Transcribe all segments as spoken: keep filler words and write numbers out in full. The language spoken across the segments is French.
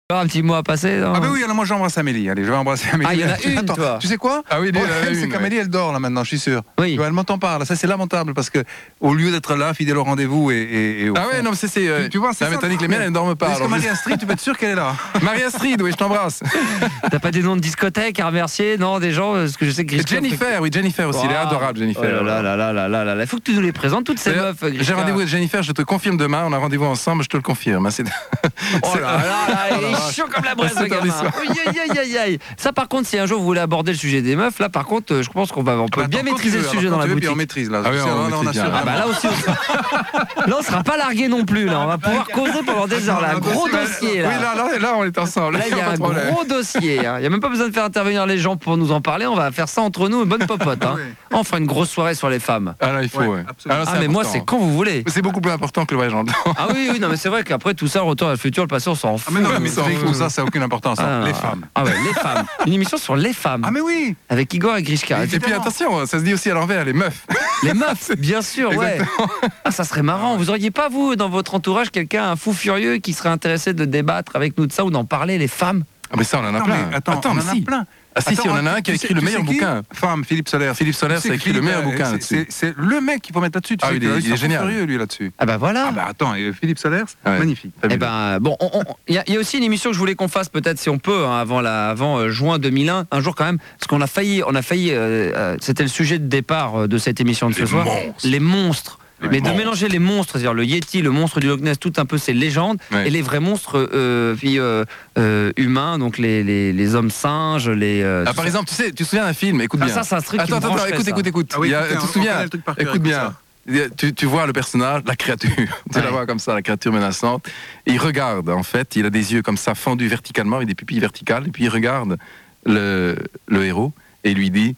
Un petit mot à passer. Non Ah bah oui, alors moi j'embrasse Amélie. Allez, je vais embrasser Amélie. Ah, il y en a une, Attends, toi. tu sais quoi? Ah oui, Bon, une, c'est une, qu'Amélie, ouais. elle dort là maintenant, je suis sûr. Oui. Tu vois, elle m'entend pas. Là, ça c'est lamentable parce que au lieu d'être là, fidèle au rendez-vous et, et, et au Ah fond- ouais, non, mais c'est. c'est, euh, Tu- tu vois, c'est la ça, métallique, le les miennes, elles ne dorment pas. Parce que alors je- Marie Astrid, tu peux être sûr qu'elle est là. Marie Astrid, oui, je t'embrasse. T'as pas des noms de discothèques à remercier? Non, des gens, parce que je sais que Et Christophe- Jennifer, oui, Jennifer aussi, elle est Waouh. adorable, Jennifer. Oh là là là là là là là. Il faut que tu nous les présentes, toutes ces D'ailleurs, meufs. J'ai rendez-vous avec Jennifer, je te confirme demain, on a rendez-vous ensemble, je te le confirme. hein, c'est- Oh là là là, il est chaud comme la braise, C'est le gamin. tard Aïe, aïe, aïe, aïe, aïe. Ça, par contre, si un jour vous voulez aborder le sujet des meufs, là, par contre, euh, je pense qu'on va, on peut Bah, bien attends, quand maîtriser tu le veux, sujet alors, dans quand la tu veux, puis boutique. on maîtrise là. Ah oui, Tu sais, on là, maîtrise assure bien. Ah bah là aussi, on sera... là, on sera pas largué non plus. Là, on va pouvoir causer pendant des heures. Là, un gros dossier. Là. Oui, là, là, là, on est ensemble. Là, il y a pas un de problème. gros dossier. hein. Il n'y a même pas besoin de faire intervenir les gens pour nous en parler. On va faire ça entre nous, une bonne popote. Hein. Oui. On fera une grosse soirée sur les femmes. Ah là, il faut, Ouais, ouais. absolument. Alors, Ah, mais moi, important. c'est quand vous voulez. C'est beaucoup plus important que le voyage en temps. Ah oui, oui, non, mais c'est vrai qu'après tout ça, le retour à le futur, le passé, on s'en Ah fout. mais non, mais Ça, c'est on- faux, ça, ça n'a aucune importance. hein. Ah, Les femmes. Ah ouais, les femmes. Une émission sur les femmes. Ah mais oui. Avec Igor et Grishka. Et puis Évidemment. attention, ça se dit aussi à l'envers, les meufs. Les meufs, bien sûr, ouais. Ah, ça serait marrant. Vous auriez pas, vous, dans votre entourage, quelqu'un, un fou furieux, qui serait intéressé de débattre avec nous de ça ou d'en parler, les femmes? Ah mais ça, on en a Non, plein. mais attends, on mais en a si. plein. Ah si, si, Attends, on en a un qui a tu sais- écrit le tu meilleur sais qui bouquin. Femme, Philippe Solaire. Philippe Solaire, Tu sais ça a que écrit le Philippe, meilleur euh, bouquin c'est- là-dessus. C'est c'est le mec qu'il faut mettre là-dessus. Tu Ah sais oui, que il est- là, il est s'en génial. fout furieux, lui, là-dessus. Ah bah voilà. Ah bah attends, et Philippe Solaire, c'est Ouais. magnifique. Eh ben bon, on- on- il y, a- il y a aussi une émission que je voulais qu'on fasse peut-être si on peut hein, avant la, avant euh, juin deux mille un, un jour quand même, parce qu'on a failli, on a failli, euh, euh, c'était le sujet de départ euh, de cette émission de ce Les soir, monstres. les monstres. Les Mais monstres. de mélanger les monstres, c'est-à-dire le Yeti, le monstre du Loch Ness, tout un peu ces légendes, Ouais. et les vrais monstres euh, puis, euh, euh, humains, donc les, les, les hommes singes, les. euh, Ah, tout par ça. exemple, tu sais, tu te souviens d'un film, écoute Ah, bien. ça, c'est un truc qui Attends, me attends, brancherait, écoute, ça. écoute, écoute. Ah oui, Il y a- écoutez, tu te on- on souviens connaît le truc par cœur, Écoute écoute bien. ça. Il y a- Tu, tu vois le personnage, la créature, tu Ouais. la vois comme ça, la créature menaçante. Et il regarde, en fait, il a des yeux comme ça fendus verticalement, avec des pupilles verticales, et puis il regarde le, le héros et il lui dit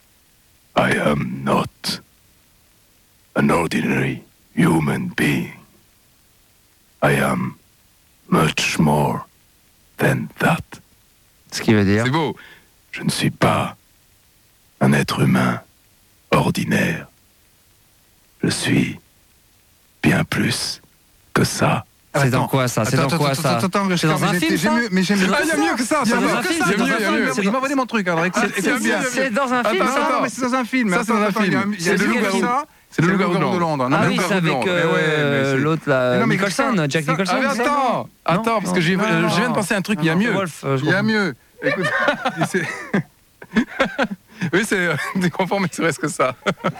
I am not an ordinary human being. I am much more than that. Ce qui veut dire. C'est beau. Je ne suis pas un être humain ordinaire. Je suis bien plus que ça. C'est dans Attends, quoi ça C'est dans Attends, quoi attends, ça attends, attends, C'est dans mais un j'ai- film j'ai ça mieux- Mais j'aime C'est mieux dans que Ah, il y a ça. mieux que ça, Il y a ça mieux va. que C'est ça, dans il y a un mieux, film, il y a mieux. c'est Il m'a dans- volé mon truc, alors écoute, C'est- écoute c'est bien. bien. C'est dans un film Attends, ça attends, mais c'est dans un film. Ça, c'est dans un Attends, attends, film. il y a- il y a C'est le mieux que loup-garou. ça. C'est le loup-garou de blanc. Londres. Non, Ah mais oui, le c'est loup-garou avec blanc. euh, Mais ouais, mais c'est- l'autre là, Mais non, mais Nicholson, ça- Jack ça- Nicholson. Ah, mais c'est ça attends, attends, parce que j'ai- non, non, je viens de non. penser à un truc, il y a Non, mieux. Wolf, euh, je Il y a comprends. mieux. Écoute, c'est- Oui, c'est euh, des conformes, mais c'est reste que ça.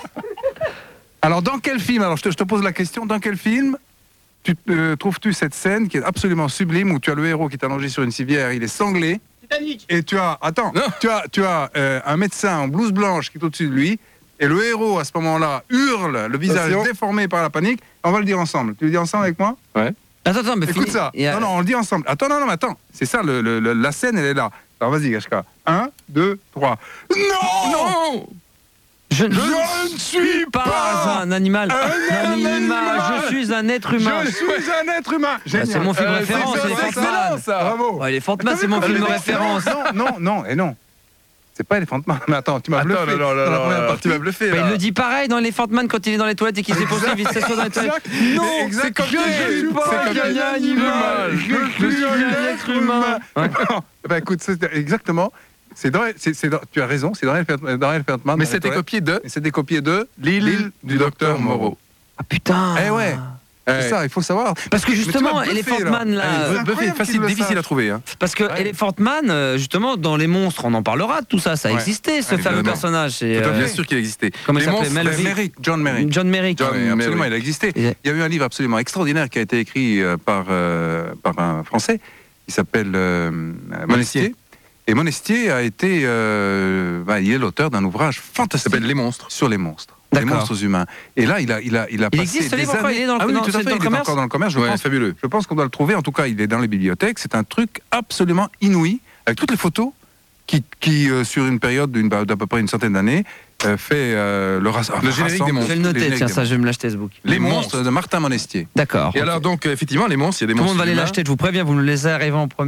Alors, dans quel film, alors je te, je te pose la question, dans quel film tu, euh, trouves-tu cette scène qui est absolument sublime où tu as le héros qui est allongé sur une civière, il est sanglé. Titanic. Et tu as, attends, Non. tu as, tu as euh, un médecin en blouse blanche qui est au-dessus de lui. Et le héros, à ce moment-là, hurle, le visage Attention. déformé par la panique. On va le dire ensemble. Tu le dis ensemble avec moi? Attends, attends, mais Écoute fini. ça. Il y a- Non, non, on le dit ensemble. Attends, non, non, mais attends. C'est ça, le, le- le- la scène, elle est là. Alors vas-y, Gashka. Un, deux, trois. Non, Non Je ne Je ne suis pas pas un animal. un animal. animal. Je suis un être humain. Je suis un être humain. Génial. c'est mon film Euh, référence, c'est les ça, Fantman. ça. Bravo. Ouais, les Fantman, T'as c'est vu mon comme film les référence. Non, non, non, et non. C'est pas Elephant Man. Mais attends, tu m'as Attends, bluffé. là, là, là, dans la là, première là, partie. tu m'as bluffé, Bah, là. il le dit pareil dans Elephant Man quand il est dans les toilettes et qu'il s'est poursuivi, il s'assoit dans les toilettes. Exact. Non, Exact. c'est comme Je je suis suis pas pas un un animal. animal. Je suis un être humain. Ouais. Bah écoute, c'est exactement. C'est dans, c'est, c'est dans- tu as raison, c'est dans Elephant dans Elephant Man. Mais dans les c'était toilettes. copié de Et c'était copié de L'île du docteur Moreau. Ah putain. Eh ouais. C'est ça, il faut savoir. Parce que Mais tu justement, m'as bluffé, Elephant là. Man là. Allez, euh, C'est Buffy est incroyable facile, qu'il le difficile sache. à trouver. Hein. Parce que Ouais. Elephant Man, euh, justement, dans les monstres, on en parlera de tout ça, ça Ouais. existait, ce Ouais, fameux évidemment. personnage. C'est, Tout à euh, Bien sûr qu'il existait. Comment il Les s'appelait, monstres, Melville Euh, Merrick, John Merrick. John Merrick. Ouais, John absolument, Merrick. il a existé. Et- Il y a eu un livre absolument extraordinaire qui a été écrit euh, par, euh, par un Français qui s'appelle euh, Monestier. Et Monestier a été, euh, bah, il est l'auteur d'un ouvrage Ça fantastique s'appelle Les monstres. sur les monstres, les D'accord. monstres humains. Et là, il a, il a, il a Il passé existe ce des livre encore, années. il est dans le- ah oui, dans- tout à c'est fait, dans le il est commerce encore dans le commerce. Je Ouais, pense, fabuleux. je pense qu'on doit le trouver. En tout cas, il est dans les bibliothèques. C'est un truc absolument inouï avec toutes les photos qui, qui euh, sur une période d'une- d'à peu près une centaine d'années, euh, fait euh, le, ras- Le générique des rassemble- monstres. Je vais le les noter, génériques tiens, des ça, je vais me l'acheter ce book. Les, Les monstres, monstres. de Martin Monestier. D'accord. Et alors, donc, effectivement, les monstres, il y a des Tout le monstres. monde va aller humains. l'acheter, je vous préviens, vous nous laissez arriver en première.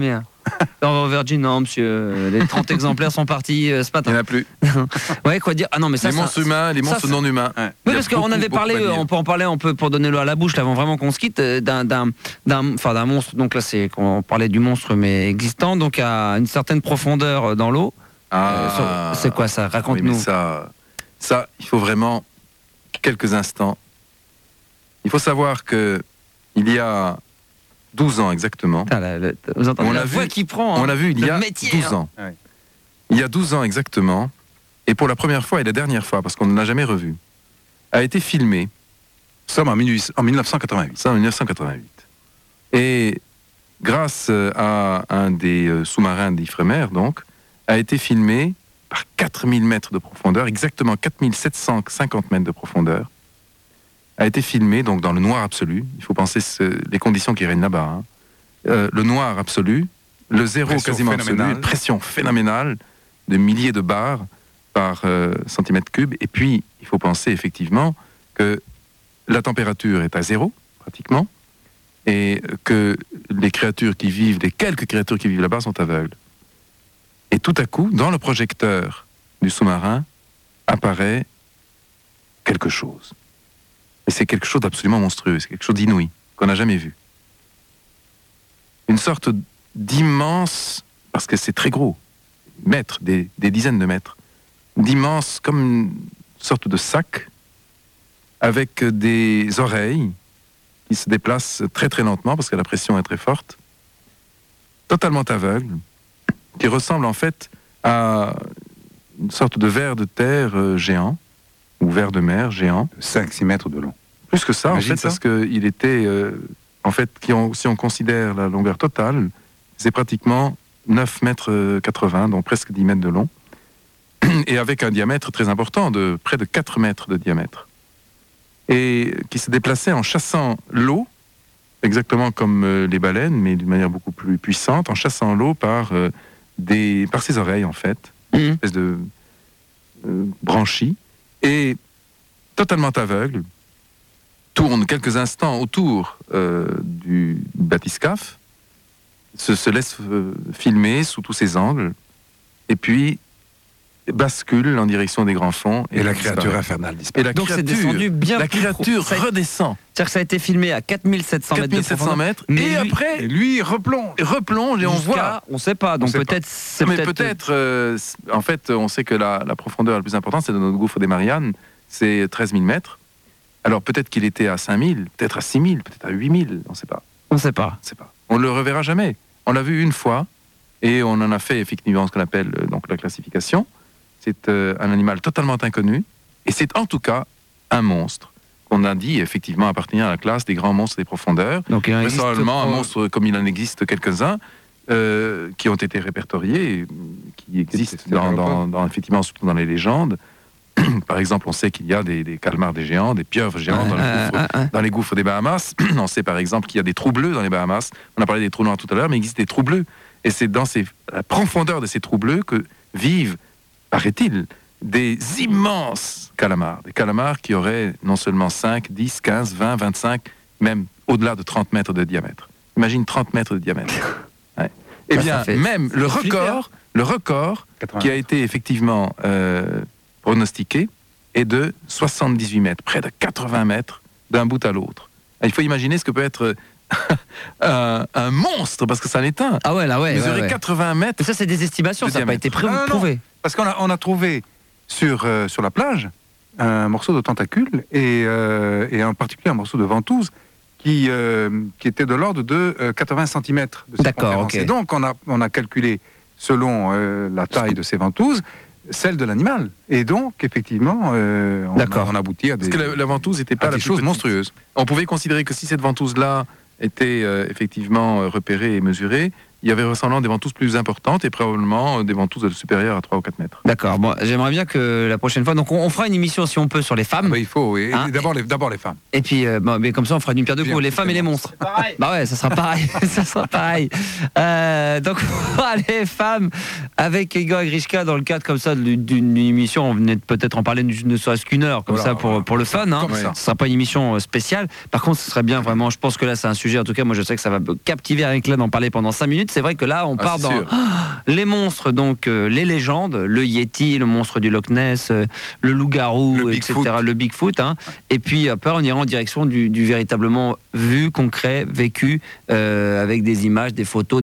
Non, Virgin, non, monsieur. Les trente exemplaires sont partis euh, ce Il n'y en matin. a plus. Ouais, quoi dire. Ah non, mais ça. Les ça- monstres humains, les ça, monstres ça- non humains. Ouais. Il Oui, y a parce qu'on beaucoup, avait beaucoup parlé, à dire. on peut en parler, on peut pour donner l'eau à la bouche, là, avant vraiment qu'on se quitte, euh, d'un, d'un, d'un, enfin d'un monstre. Donc là, c'est qu'on parlait du monstre, mais existant, donc à une certaine profondeur euh, dans l'eau. Euh, sur- c'est quoi ça? oui, Raconte-nous. mais ça, ça, il faut vraiment quelques instants. Il faut savoir que il y a douze ans exactement, Putain, la- la- vous entendez On la l'a voix vu- qui prend. on hein. l'a vu il y Le a métier, douze hein. ans. Ouais. Il y a douze ans exactement, et pour la première fois et la dernière fois, parce qu'on ne l'a jamais revu, a été filmé, Nous sommes en, dix-huit en mille neuf cent quatre-vingt-huit. ça en mille neuf cent quatre-vingt-huit. Et grâce euh, à un des euh, sous-marins d'Ifremer, donc, a été filmé par quatre mille mètres de profondeur, exactement quatre mille sept cent cinquante mètres de profondeur, a été filmé donc dans le noir absolu. Il faut penser ce- les conditions qui règnent là-bas. hein. Euh, le noir absolu, le zéro Pression quasiment absolu, phénoménale. pression phénoménale de milliers de bars par euh, centimètre cube. Et puis, il faut penser effectivement que la température est à zéro, pratiquement, et que les créatures qui vivent, les quelques créatures qui vivent là-bas sont aveugles. Et tout à coup, dans le projecteur du sous-marin, apparaît quelque chose. Et c'est quelque chose d'absolument monstrueux, c'est quelque chose d'inouï, qu'on n'a jamais vu. Une sorte d'immense, parce que c'est très gros, mètres, des, des dizaines de mètres, d'immense, comme une sorte de sac, avec des oreilles qui se déplacent très très lentement, parce que la pression est très forte, totalement aveugle, qui ressemble en fait à une sorte de ver de terre euh, géant, ou ver de mer géant. cinq six mètres de long. Plus que ça, en Imagine fait, ça. parce qu'il était, euh, en fait, qui on- si on considère la longueur totale, c'est pratiquement neuf mètres quatre-vingts, donc presque dix mètres de long, et avec un diamètre très important, de près de quatre mètres de diamètre, et qui se déplaçait en chassant l'eau, exactement comme euh, les baleines, mais d'une manière beaucoup plus puissante, en chassant l'eau par, euh, des, par ses oreilles, en fait, Mhm. une espèce de euh, branchie, et totalement aveugle, tourne quelques instants autour euh, du bathyscaphe, se, se laisse euh, filmer sous tous ses angles, et puis bascule en direction des grands fonds. Et la créature disparaît. infernale Et disparaît. la Donc c'est créature, descendu bien la plus créature pro- ça a- redescend C'est-à-dire que ça a été filmé à quatre mille sept cents mètres quatre de mille sept cents profondeur. mètres, Mais et lui- après Et lui, il replonge. replonge et on Jusqu'à- voit. on sait pas. Donc sait peut-être, c'est Mais peut-être. peut-être, euh, c- en fait, on sait que la, la profondeur la plus importante, c'est dans notre gouffre des Mariannes, c'est treize mille mètres. Alors peut-être qu'il était à cinq mille, peut-être à six mille, peut-être à huit mille, on ne sait pas. On sait pas. On sait pas. On ne le reverra jamais. On l'a vu une fois et on en a fait effectivement ce qu'on appelle euh, donc la classification. C'est euh, un animal totalement inconnu et c'est en tout cas un monstre qu'on a dit effectivement appartenir à la classe des grands monstres des profondeurs. Donc il en existe Vraisemblablement un pas- monstre comme il en existe quelques-uns euh, qui ont été répertoriés, et qui existent c'est dans, le dans- dans- effectivement surtout dans les légendes. Par exemple, on sait qu'il y a des, des calmars des géants, des pieuvres géants dans, le Ah, gouffre- ah, ah. dans les gouffres des Bahamas. On sait par exemple qu'il y a des trous bleus dans les Bahamas. On a parlé des trous noirs tout à l'heure, mais il existe des trous bleus. Et c'est dans ces, la profondeur de ces trous bleus que vivent, paraît-il, des immenses calamars. Des calamars qui auraient non seulement cinq, dix, quinze, vingt, vingt-cinq, même au-delà de trente mètres de diamètre. Imagine trente mètres de diamètre. Ouais. Eh Ça, bien, ça fait- même le fait flipper, record, le record quatre-vingts. qui a été effectivement euh, pronostiqué est de soixante-dix-huit mètres, près de quatre-vingts mètres d'un bout à l'autre. Il faut imaginer ce que peut être un, un monstre, parce que ça n'est un. Ah ouais, là ouais. ouais, Mesurer ouais. quatre-vingts mètres. Mais ça, c'est des estimations, de ça n'a pas diamètre. été pré- Non, non, non. prouvé. Parce qu'on a, on a trouvé sur, euh, sur la plage un morceau de tentacule et, euh, et en particulier un morceau de ventouse qui, euh, qui était de l'ordre de euh, quatre-vingts centimètres de D'accord, circonférence. ok. Et donc on a, on a calculé selon euh, la taille de ces ventouses celle de l'animal. Et donc effectivement euh, on, a, D'accord. on aboutit à des, Parce que la, la ventouse n'était pas à la des plus choses petite. monstrueuses. On pouvait considérer que si cette ventouse-là était euh, effectivement euh, repérée et mesurée, il y avait vraisemblablement des ventouses plus importantes et probablement euh, des ventouses supérieures à trois ou quatre mètres. D'accord. Bon, j'aimerais bien que la prochaine fois, donc on, on fera une émission si on peut sur les Ah femmes. bah, il faut, oui. Hein, D'abord les, d'abord les femmes. Et puis, euh, bon, mais comme ça, on fera d'une pierre deux Bien, coups, les femmes et les monstres. Bah ouais, ça sera pareil. ça sera pareil. Euh, donc, on fera les femmes avec Igor et Grishka dans le cadre comme ça d'une d'une émission. On venait de peut-être en parler ne serait-ce qu'une heure, comme Voilà, ça, pour, voilà. pour le fun. Hein. Comme ça. Ce sera pas une émission euh, spéciale. Par contre, ce serait bien vraiment. Je pense que là, c'est un sujet. En tout cas, moi, je sais que ça va me captiver avec là d'en parler pendant cinq minutes. suite, c'est vrai que là, on Ah, part c'est dans sûr. ah, les monstres, donc euh, les légendes, le Yeti, le monstre du Loch Ness, euh, le loup-garou, Le et cetera, Bigfoot. le Bigfoot. Hein. Et puis après, on ira en direction du, du véritablement vu, concret, vécu, euh, avec des images, des photos.